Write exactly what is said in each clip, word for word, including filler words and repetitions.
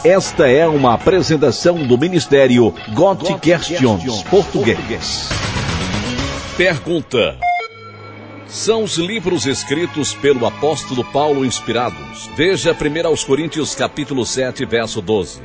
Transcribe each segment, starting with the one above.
Esta é uma apresentação do Ministério God Questions Português. Pergunta: são os livros escritos pelo apóstolo Paulo inspirados? Veja primeiro aos Coríntios capítulo sete, verso doze.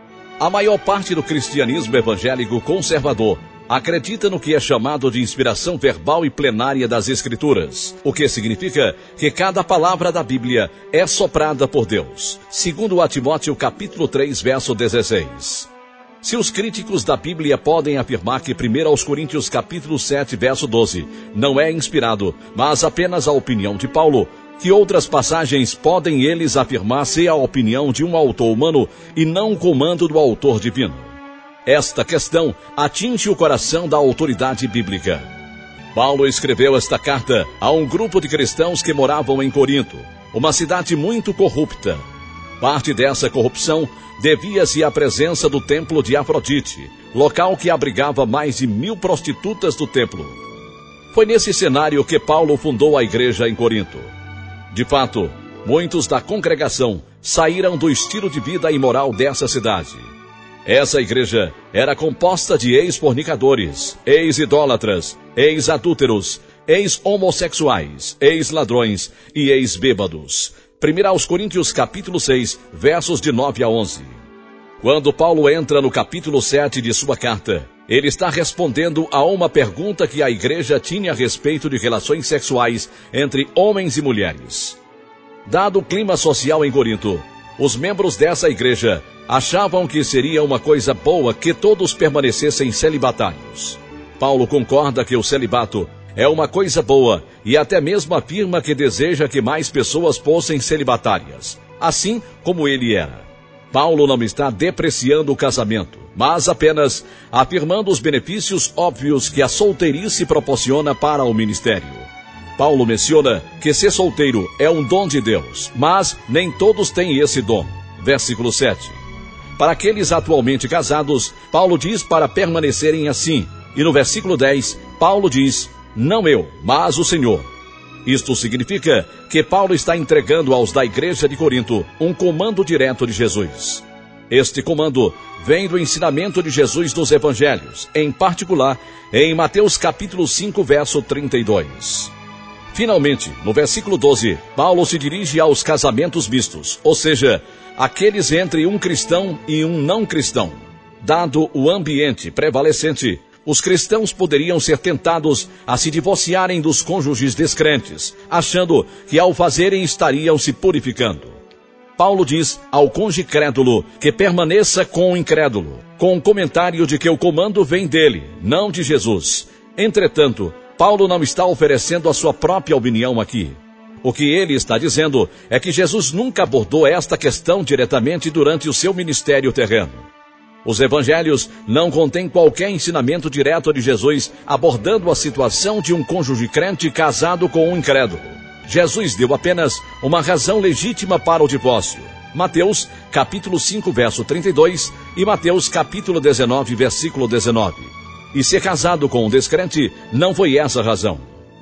A maior parte do cristianismo evangélico conservador acredita no que é chamado de inspiração verbal e plenária das Escrituras, o que significa que cada palavra da Bíblia é soprada por Deus, segundo a Timóteo capítulo três, verso dezesseis. Se os críticos da Bíblia podem afirmar que primeiro aos Coríntios capítulo sete, verso doze, não é inspirado, mas apenas a opinião de Paulo, que outras passagens podem eles afirmar ser a opinião de um autor humano e não o comando do autor divino? Esta questão atinge o coração da autoridade bíblica. Paulo escreveu esta carta a um grupo de cristãos que moravam em Corinto, uma cidade muito corrupta. Parte dessa corrupção devia-se à presença do templo de Afrodite, local que abrigava mais de mil prostitutas do templo. Foi nesse cenário que Paulo fundou a igreja em Corinto. De fato, muitos da congregação saíram do estilo de vida imoral dessa cidade. Essa igreja era composta de ex-fornicadores, ex-idólatras, ex-adúlteros, ex-homossexuais, ex-ladrões e ex-bêbados. primeiro aos Coríntios capítulo seis, versos de nove a onze. Quando Paulo entra no capítulo sete de sua carta, ele está respondendo a uma pergunta que a igreja tinha a respeito de relações sexuais entre homens e mulheres. Dado o clima social em Corinto, os membros dessa igreja achavam que seria uma coisa boa que todos permanecessem celibatários. Paulo concorda que o celibato é uma coisa boa e até mesmo afirma que deseja que mais pessoas fossem celibatárias, assim como ele era. Paulo não está depreciando o casamento, mas apenas afirmando os benefícios óbvios que a solteirice proporciona para o ministério. Paulo menciona que ser solteiro é um dom de Deus, mas nem todos têm esse dom. Versículo sete. Para aqueles atualmente casados, Paulo diz para permanecerem assim. E no versículo dez, Paulo diz: não eu, mas o Senhor. Isto significa que Paulo está entregando aos da igreja de Corinto um comando direto de Jesus. Este comando vem do ensinamento de Jesus nos evangelhos, em particular em Mateus capítulo cinco, verso trinta e dois. Finalmente, no versículo doze, Paulo se dirige aos casamentos mistos, ou seja, aqueles entre um cristão e um não cristão. Dado o ambiente prevalecente, os cristãos poderiam ser tentados a se divorciarem dos cônjuges descrentes, achando que ao fazerem estariam se purificando. Paulo diz ao cônjuge crédulo que permaneça com o incrédulo, com o comentário de que o comando vem dele, não de Jesus. Entretanto, Paulo não está oferecendo a sua própria opinião aqui. O que ele está dizendo é que Jesus nunca abordou esta questão diretamente durante o seu ministério terreno. Os evangelhos não contêm qualquer ensinamento direto de Jesus abordando a situação de um cônjuge crente casado com um incrédulo. Jesus deu apenas uma razão legítima para o divórcio. Mateus capítulo cinco, verso trinta e dois e Mateus capítulo dezenove, versículo dezenove. E ser casado com um descrente não foi essa a razão.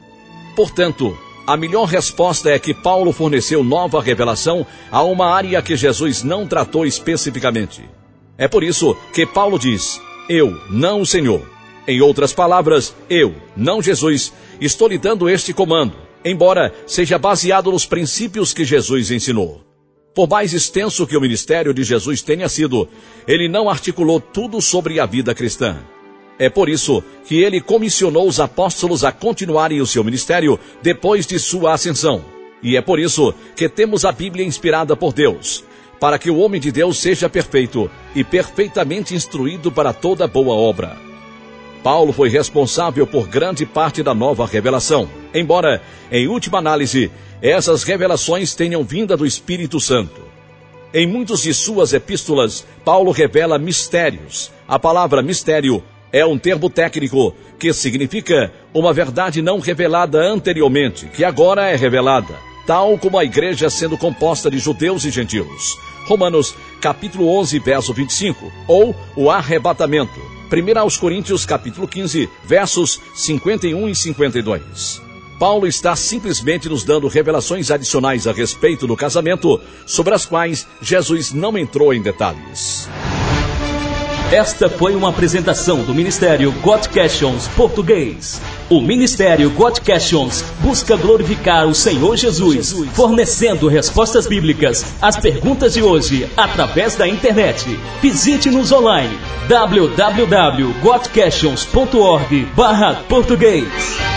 Portanto, a melhor resposta é que Paulo forneceu nova revelação a uma área que Jesus não tratou especificamente. É por isso que Paulo diz: eu, não o Senhor. Em outras palavras, eu, não Jesus, estou lhe dando este comando, embora seja baseado nos princípios que Jesus ensinou. Por mais extenso que o ministério de Jesus tenha sido, ele não articulou tudo sobre a vida cristã. É por isso que ele comissionou os apóstolos a continuarem o seu ministério depois de sua ascensão. E é por isso que temos a Bíblia inspirada por Deus, para que o homem de Deus seja perfeito e perfeitamente instruído para toda boa obra. Paulo foi responsável por grande parte da nova revelação, embora, em última análise, essas revelações tenham vinda do Espírito Santo. Em muitas de suas epístolas, Paulo revela mistérios. A palavra mistério é um termo técnico que significa uma verdade não revelada anteriormente, que agora é revelada, tal como a igreja sendo composta de judeus e gentios. Romanos capítulo onze, verso vinte e cinco, ou o arrebatamento. primeiro aos Coríntios capítulo quinze, versos cinquenta e um e cinquenta e dois. Paulo está simplesmente nos dando revelações adicionais a respeito do casamento, sobre as quais Jesus não entrou em detalhes. Esta foi uma apresentação do Ministério God Questions Português. O Ministério God Questions busca glorificar o Senhor Jesus, fornecendo respostas bíblicas às perguntas de hoje através da internet. Visite-nos online w w w ponto god questions ponto org barra português.